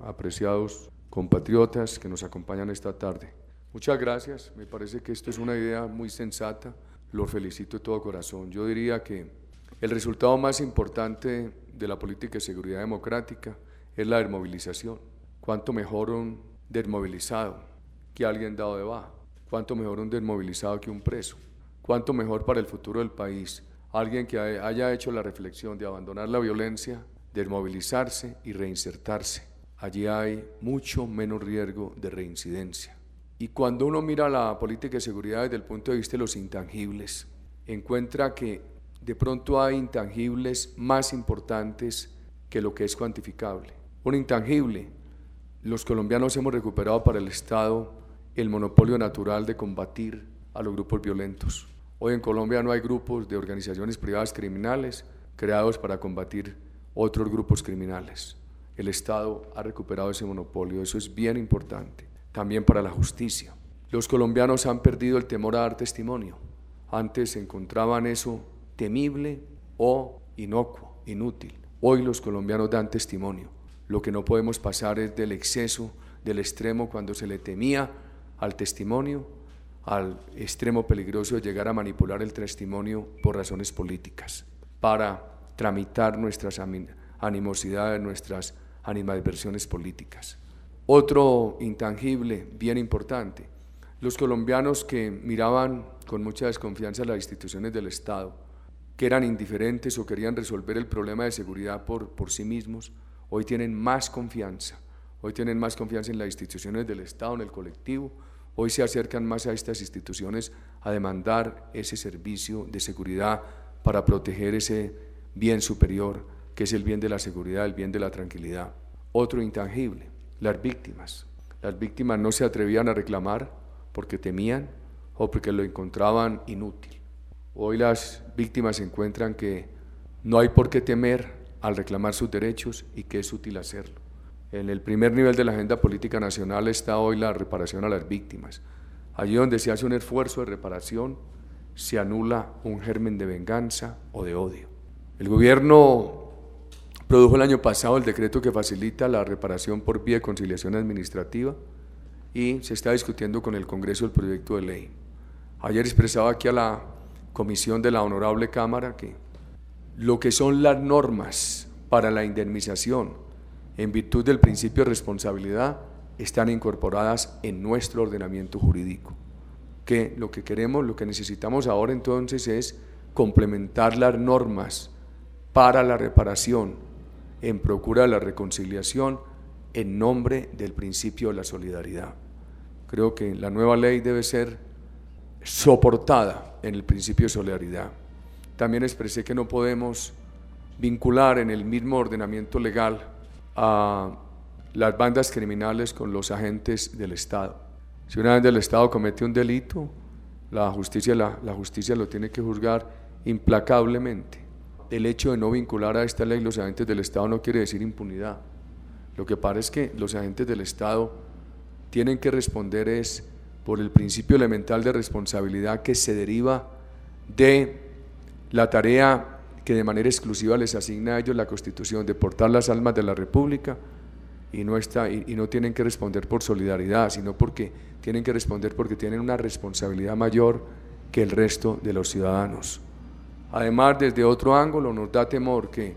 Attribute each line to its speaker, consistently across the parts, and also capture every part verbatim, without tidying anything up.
Speaker 1: apreciados compatriotas que nos acompañan esta tarde. Muchas gracias, me parece que esto es una idea muy sensata, los felicito de todo corazón. Yo diría que el resultado más importante de la política de seguridad democrática es la desmovilización. Cuánto mejor un desmovilizado que alguien dado de baja, cuánto mejor un desmovilizado que un preso, cuánto mejor para el futuro del país alguien que haya hecho la reflexión de abandonar la violencia, desmovilizarse y reinsertarse. Allí hay mucho menos riesgo de reincidencia. Y cuando uno mira la política de seguridad desde el punto de vista de los intangibles, encuentra que de pronto hay intangibles más importantes que lo que es cuantificable. Un intangible, los colombianos hemos recuperado para el Estado el monopolio natural de combatir a los grupos violentos. Hoy en Colombia no hay grupos de organizaciones privadas criminales creados para combatir otros grupos criminales. El Estado ha recuperado ese monopolio, eso es bien importante. También para la justicia. Los colombianos han perdido el temor a dar testimonio. Antes encontraban eso temible o inocuo, inútil. Hoy los colombianos dan testimonio. Lo que no podemos pasar es del exceso, del extremo cuando se le temía al testimonio, al extremo peligroso de llegar a manipular el testimonio por razones políticas, para tramitar nuestras animosidades, nuestras animadversiones políticas. Otro intangible bien importante, los colombianos que miraban con mucha desconfianza las instituciones del Estado, que eran indiferentes o querían resolver el problema de seguridad por, por sí mismos, hoy tienen más confianza, hoy tienen más confianza en las instituciones del Estado, en el colectivo, hoy se acercan más a estas instituciones a demandar ese servicio de seguridad para proteger ese bien superior, que es el bien de la seguridad, el bien de la tranquilidad. Otro intangible, las víctimas. Las víctimas no se atrevían a reclamar porque temían o porque lo encontraban inútil. Hoy las víctimas encuentran que no hay por qué temer al reclamar sus derechos y que es útil hacerlo. En el primer nivel de la agenda política nacional está hoy la reparación a las víctimas. Allí donde se hace un esfuerzo de reparación, se anula un germen de venganza o de odio. El gobierno produjo el año pasado el decreto que facilita la reparación por vía de conciliación administrativa y se está discutiendo con el Congreso el proyecto de ley. Ayer expresaba aquí a la comisión de la Honorable Cámara que lo que son las normas para la indemnización en virtud del principio de responsabilidad están incorporadas en nuestro ordenamiento jurídico. Que lo que queremos, lo que necesitamos ahora entonces es complementar las normas para la reparación en procura de la reconciliación en nombre del principio de la solidaridad. Creo que la nueva ley debe ser soportada en el principio de solidaridad. También expresé que no podemos vincular en el mismo ordenamiento legal a las bandas criminales con los agentes del Estado. Si un agente del Estado comete un delito, la justicia, la, la justicia lo tiene que juzgar implacablemente. El hecho de no vincular a esta ley los agentes del Estado no quiere decir impunidad. Lo que pasa es que los agentes del Estado tienen que responder es por el principio elemental de responsabilidad que se deriva de la tarea que de manera exclusiva les asigna a ellos la Constitución de portar las almas de la República y no, está, y, y no tienen que responder por solidaridad, sino porque tienen que responder porque tienen una responsabilidad mayor que el resto de los ciudadanos. Además, desde otro ángulo nos da temor que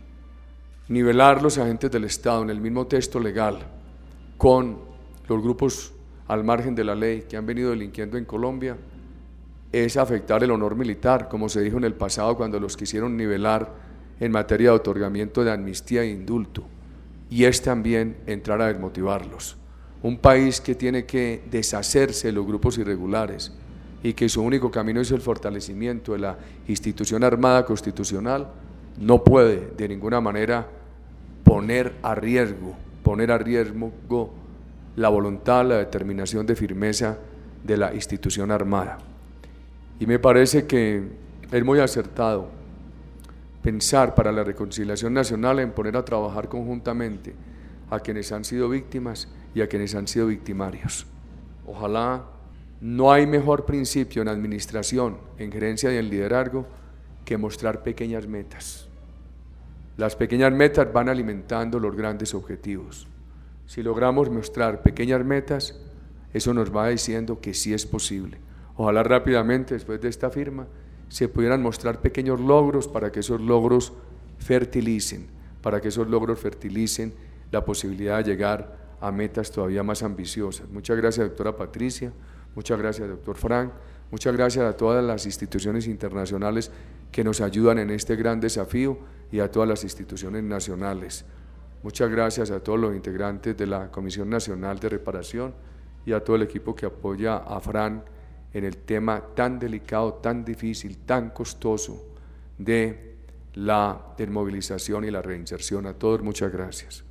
Speaker 1: nivelar los agentes del Estado en el mismo texto legal con los grupos al margen de la ley que han venido delinquiendo en Colombia es afectar el honor militar, como se dijo en el pasado cuando los quisieron nivelar en materia de otorgamiento de amnistía e indulto, y es también entrar a desmotivarlos. Un país que tiene que deshacerse de los grupos irregulares y que su único camino es el fortalecimiento de la institución armada constitucional, no puede de ninguna manera poner a riesgo, poner a riesgo la voluntad, la determinación de firmeza de la institución armada. Y me parece que es muy acertado pensar para la reconciliación nacional en poner a trabajar conjuntamente a quienes han sido víctimas y a quienes han sido victimarios. Ojalá. No hay mejor principio en administración, en gerencia y en liderazgo que mostrar pequeñas metas. Las pequeñas metas van alimentando los grandes objetivos. Si logramos mostrar pequeñas metas, eso nos va diciendo que sí es posible. Ojalá rápidamente, después de esta firma, se pudieran mostrar pequeños logros para que esos logros fertilicen, para que esos logros fertilicen la posibilidad de llegar a metas todavía más ambiciosas. Muchas gracias, doctora Patricia, muchas gracias, doctor Frank, muchas gracias a todas las instituciones internacionales que nos ayudan en este gran desafío y a todas las instituciones nacionales. Muchas gracias a todos los integrantes de la Comisión Nacional de Reparación y a todo el equipo que apoya a Fran en el tema tan delicado, tan difícil, tan costoso de la desmovilización y la reinserción. A todos muchas gracias.